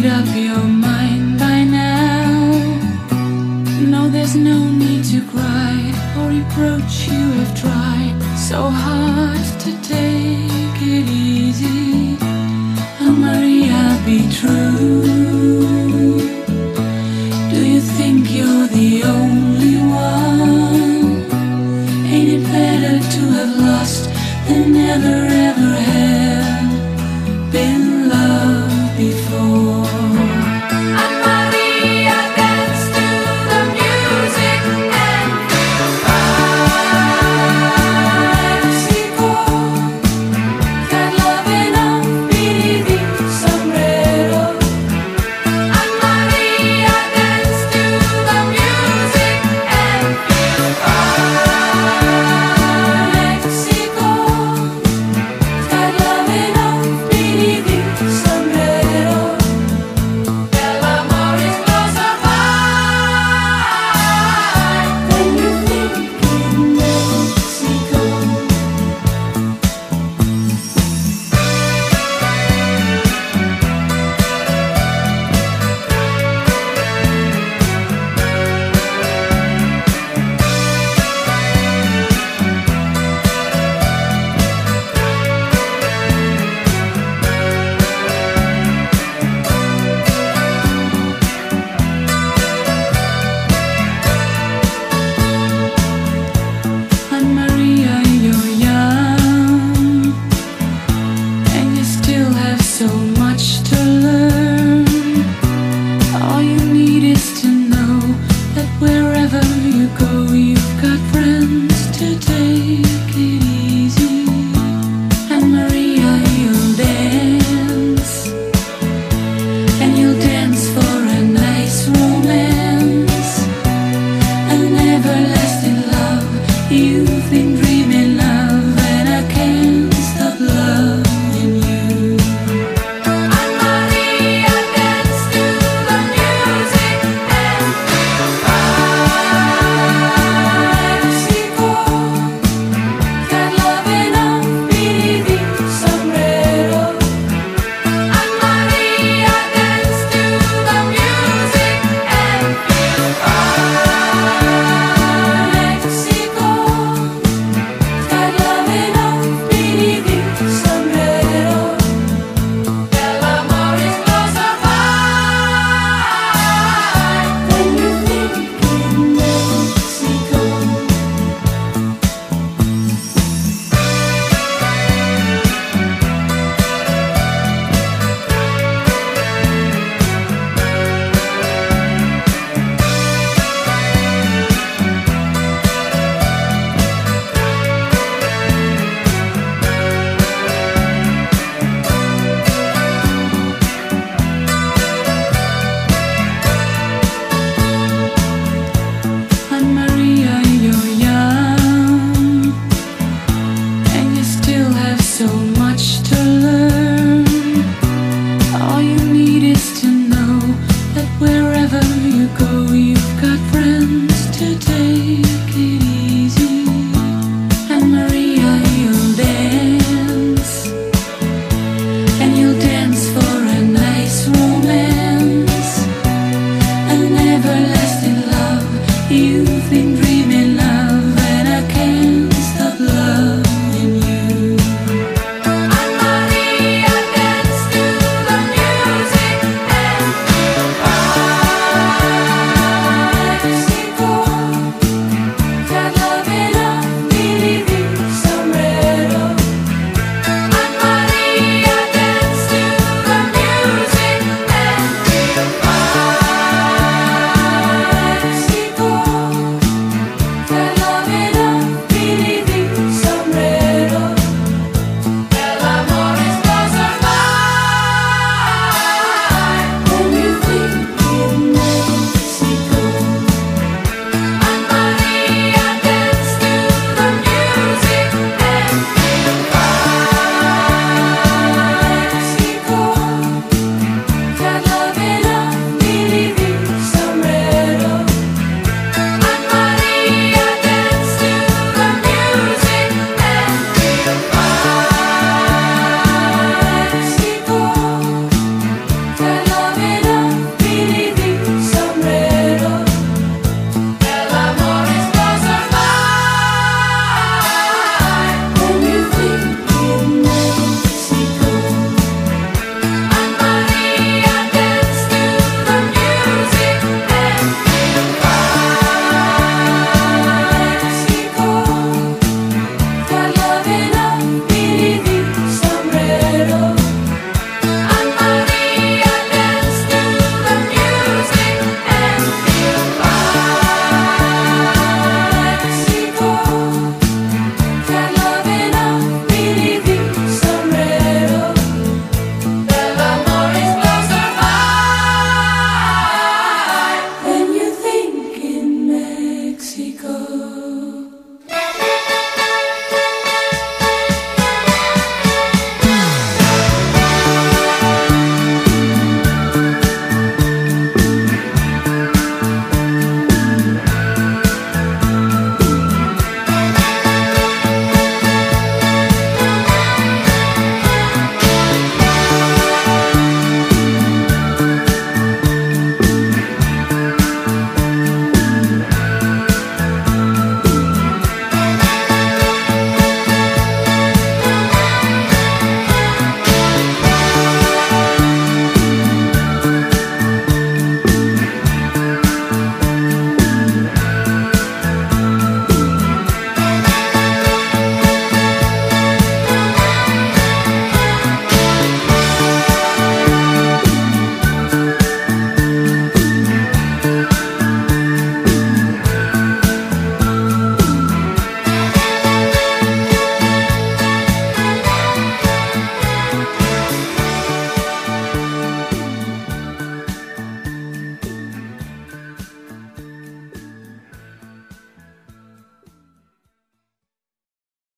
made up your mind by now. No, there's no need to cry or reproach. You have tried so hard to take it easy. Oh Maria, be true. Do you think you're the only one? Ain't it better to have lost than never ever have been loved before? And Maria danced to the music and feel Mexico. That loving of Billy sombrero. And Maria danced to the music and feel Mexico. That loving of Billy sombrero. El amor is closer by than you think in Mexico. And Maria, you're young, and you still have so much to learn. All you need is to know that wherever you go, you've got friends to take it easy. And Maria, you'll dance, and you'll dance for a nice romance, an everlasting love you've been dreaming of, and I can't stop loving you. And Maria danced to the music and feel Mexico. That loving of Billy sombrero. And Maria danced to the music and feel Mexico. That loving of Billy sombrero. El amor is closer by than you think in Mexico. And Maria, you're young, and you still have so much to learn. All you